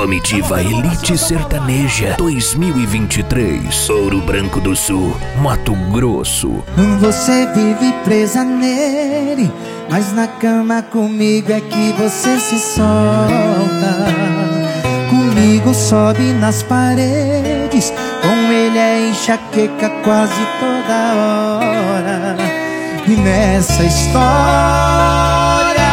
Comitiva Elite Sertaneja 2023, Ouro Branco do Sul, Mato Grosso. Você vive presa nele, mas na cama comigo é que você se solta. Comigo sobe nas paredes, com ele é enxaqueca quase toda hora. E nessa história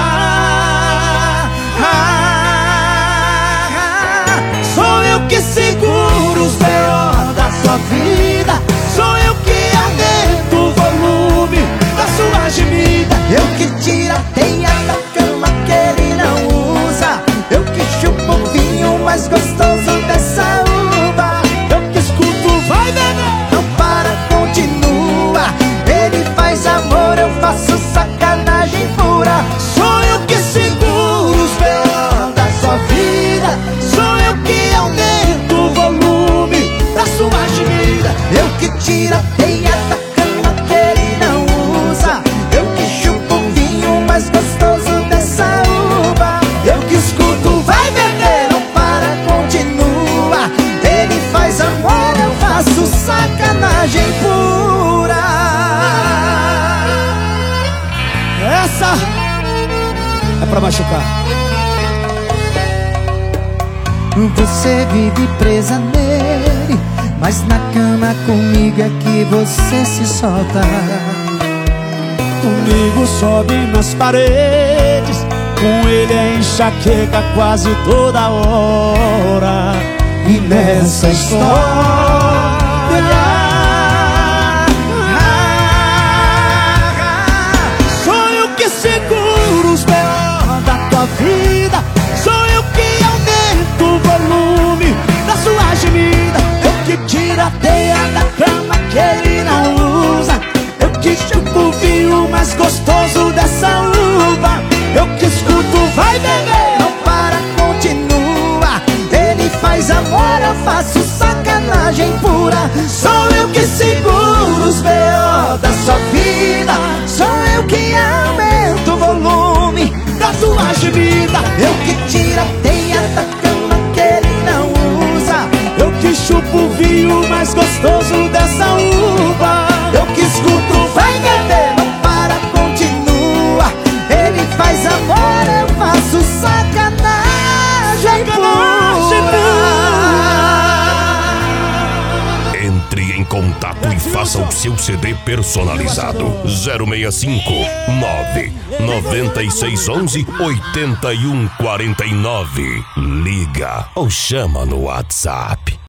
sou eu que seguro os B.O. da sua vida. Sou eu que aumento o volume da sua gemida. Eu que tiro a teia da cama que ele não usa. Eu que chupo o vinho mais gostoso dessa uva. Eu que escuto, vai beber, não para, continua. Ele faz amor, eu faço sacanagem pura. Sou eu que seguro os B.O. da sua vida. Sou eu que aumento o volume da sua gemida. Eu que tiro a teia da cama que ele não usa. Eu que chupo o vinho mais gostoso dessa uva. Eu que escuto, vai beber, não para, continua. Ele faz amor, eu faço sacanagem pura. Essa é pra machucar. Você vive presa nele, mas na cama comigo é que você se solta. Comigo sobe nas paredes, com ele é enxaqueca quase toda hora. E nessa história sou eu que seguro os B.O. da tua vida. Sou eu que aumento o volume da sua gemida. Eu que tiro a teia da cama que ele não usa. Eu que chupo o vinho mais gostoso dessa uva. Eu que escuto, vai beber, não para, continua. Ele faz amor, eu faço sacanagem pura. Sou eu que seguro os B.O. da sua vida. Sou eu que aumento o volume da sua gemida. Eu que tiro a teia da cama que ele não usa. Eu que chupo o vinho mais gostoso dessa uva. Eu que escuto, vai beber, não para, continua. Ele faz amor, eu faço sacanagem pura. Entre em contato e faça o seu CD personalizado. 065 99611 8149. Liga ou chama no WhatsApp.